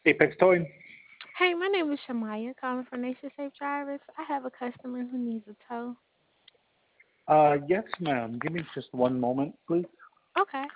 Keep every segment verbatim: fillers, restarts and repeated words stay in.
Apex Towing. Hey, my name is Shamaya, calling for Nation Safe Drivers. I have a customer who needs a tow. Uh, yes, ma'am. Give me just one moment, please. Okay.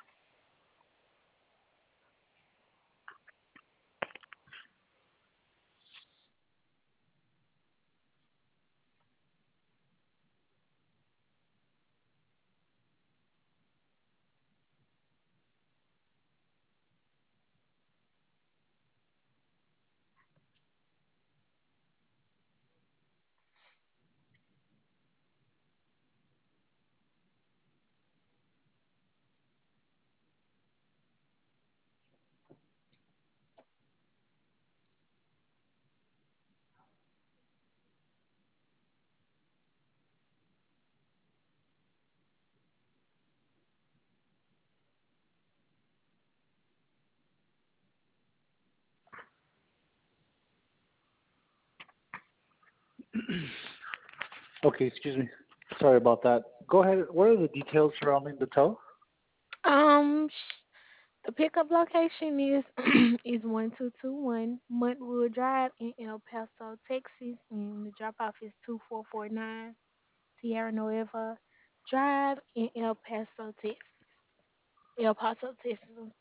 Okay, excuse me. Sorry about that. Go ahead. What are the details surrounding the tow? Um, sh- the pickup location is is one two two one Montwood Drive in El Paso, Texas, and the drop off is two four four nine Sierra Nueva Drive in El Paso, Texas. El Paso, Texas. I'm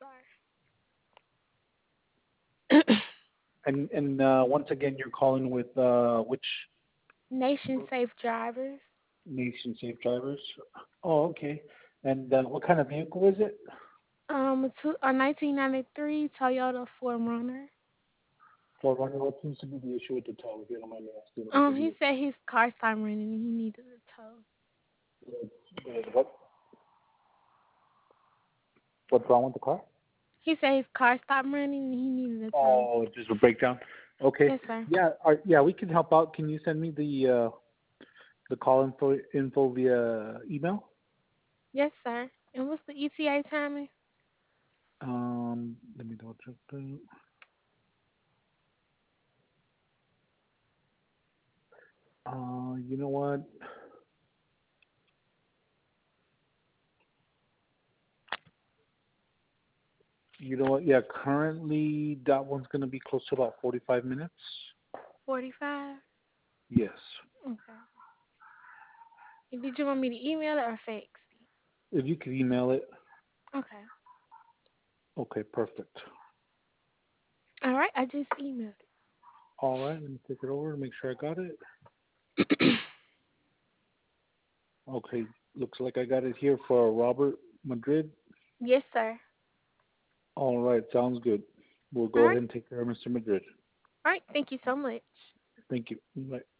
sorry. And and uh, once again, you're calling with uh, which Nation Safe Drivers. Nation Safe Drivers? Oh, okay. And uh, what kind of vehicle is it? Um, a, two, a nineteen ninety-three Toyota four runner. For running, what seems to be the issue with the tow? If you don't mind me asking about the Um, he vehicle. said his car stopped running and he needed a tow. Uh, What what's wrong with the car? He said his car stopped running and he needed a tow. Oh, just a breakdown. Okay. Yes, sir. Yeah. Are, yeah, we can help out. Can you send me the uh, the call info info via email? Yes, sir. And what's the E T A timing? Um, let me double check that. Uh, you know what? You know what? Yeah, currently that one's gonna be close to about forty-five minutes. forty-five? Yes. Okay. And did you want me to email it or fax it? If you could email it. Okay. Okay, perfect. All right, I just emailed All right, let me take it over to make sure I got it. it. Okay, looks like I got it here for Robert Madrid. Yes, sir. All right, sounds good. We'll All go ahead right. and take care of mister Madrid. All right. Thank you so much. Thank you. Bye.